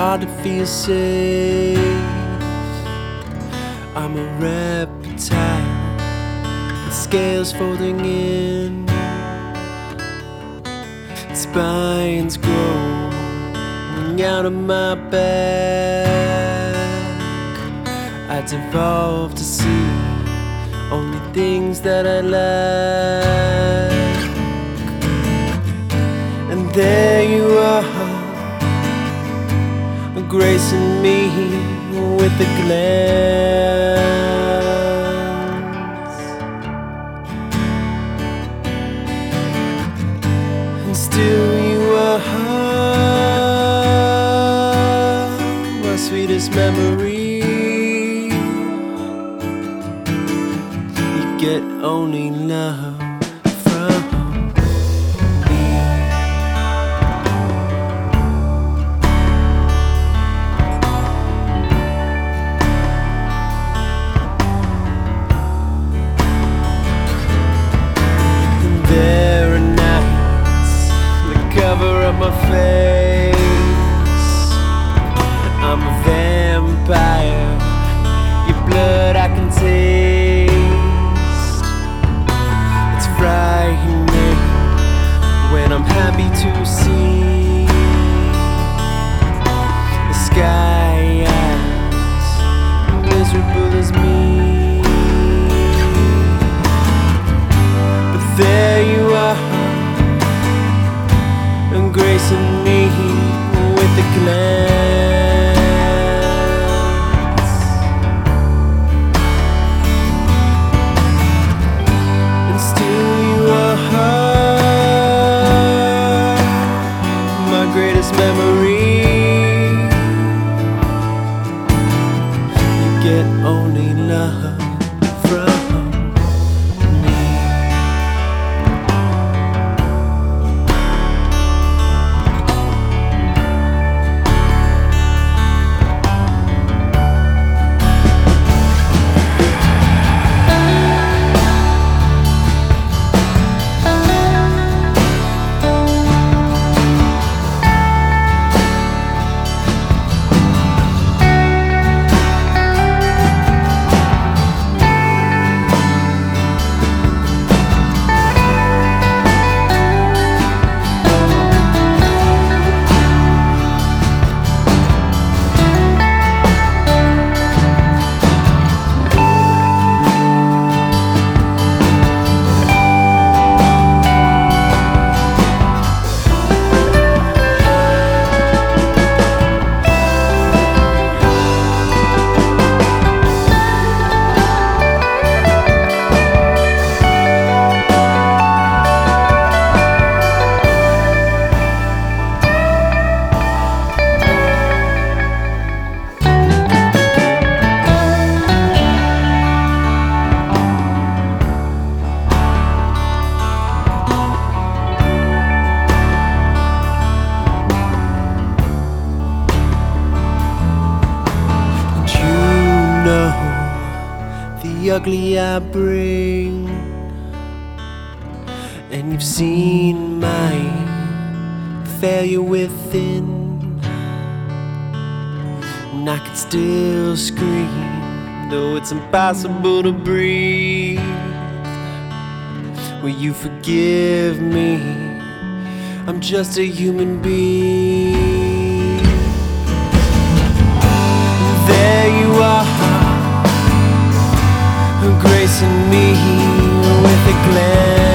hard to feel safe. I'm a reptile, with scales folding in, spines growing out of my back. I'd evolve to see only things that I like. And there you are, gracing me with a glance. And still you are my sweetest memory. You get only love from me. And there are nights that cover up my face. I'm a vampire, your blood I can taste. It's frightening when I'm happy to see the sky as miserable as me. But there you are, gracing me with a glance. And still you are my greatest memory. You get only love from me. The ugly I bring, and you've seen my failure within, and I can still scream, though it's impossible to breathe. Will you forgive me? I'm just a human being. There you are, gracing me with a glance.